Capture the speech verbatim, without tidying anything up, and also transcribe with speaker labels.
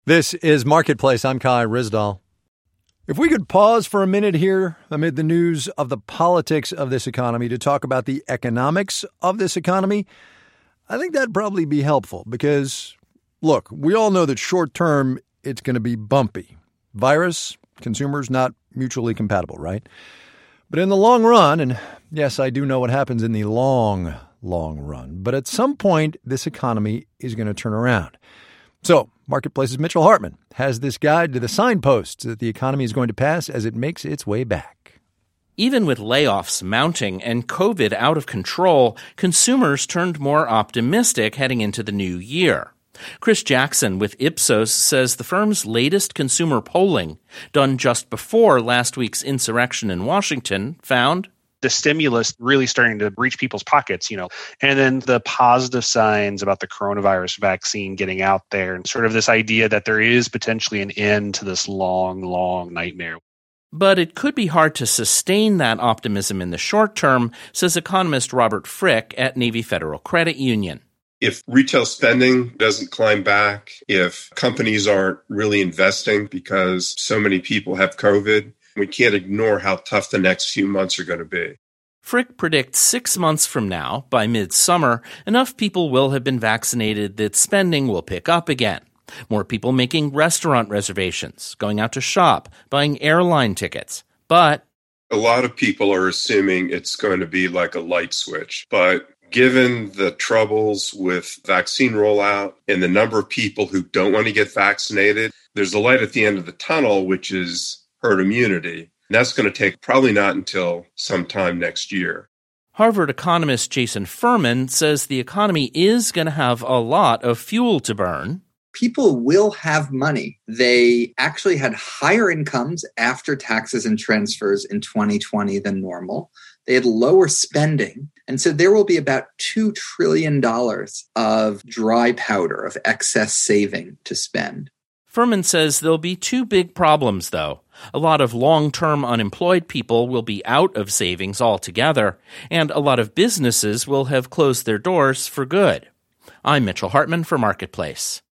Speaker 1: This is Marketplace. I'm Kai Ryssdal. If we could pause for a minute here amid the news of the politics of this economy to talk about the economics of this economy, I think that'd probably be helpful because, look, we all know that short term it's going to be bumpy. Virus, consumers, not mutually compatible, right? But in the long run, and yes, I do know what happens in the long, long run, but at some point this economy is going to turn around. So, Marketplace's Mitchell Hartman has this guide to the signposts that the economy is going to pass as it makes its way back.
Speaker 2: Even with layoffs mounting and COVID out of control, consumers turned more optimistic heading into the new year. Chris Jackson with Ipsos says the firm's latest consumer polling, done just before last week's insurrection in Washington, found
Speaker 3: the stimulus really starting to reach people's pockets, you know, and then the positive signs about the coronavirus vaccine getting out there and sort of this idea that there is potentially an end to this long, long nightmare.
Speaker 2: But it could be hard to sustain that optimism in the short term, says economist Robert Frick at Navy Federal Credit Union.
Speaker 4: If retail spending doesn't climb back, if companies aren't really investing because so many people have COVID, we can't ignore how tough the next few months are going to be.
Speaker 2: Frick predicts six months from now, by midsummer, enough people will have been vaccinated that spending will pick up again. More people making restaurant reservations, going out to shop, buying airline tickets. But
Speaker 4: a lot of people are assuming it's going to be like a light switch. But given the troubles with vaccine rollout and the number of people who don't want to get vaccinated, there's a light at the end of the tunnel, which is herd immunity. And that's going to take probably not until sometime next year.
Speaker 2: Harvard economist Jason Furman says the economy is going to have a lot of fuel to burn.
Speaker 5: People will have money. They actually had higher incomes after taxes and transfers in twenty twenty than normal. They had lower spending. And so there will be about two trillion dollars of dry powder, of excess saving to spend.
Speaker 2: Furman says there'll be two big problems, though. A lot of long-term unemployed people will be out of savings altogether, and a lot of businesses will have closed their doors for good. I'm Mitchell Hartman for Marketplace.